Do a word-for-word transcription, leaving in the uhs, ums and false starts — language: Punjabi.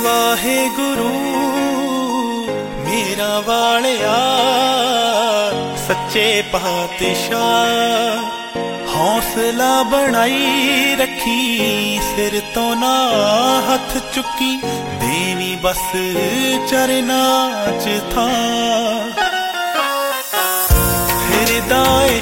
ਵਾਹਿਗੁਰੂ ਮੇਰਾ ਵਾਲਿਆ ਸੱਚੇ ਪਾਤਸ਼ਾਹ ਹੌਸਲਾ ਬਣਾਈ ਰੱਖੀ ਸਿਰ ਤੋਂ ਨਾ ਹੱਥ ਚੁੱਕੀ ਦੇਵੀ ਬਸ ਚਰਨਾਂ 'ਚ ਥਾਂ ਫਿਰਦਾ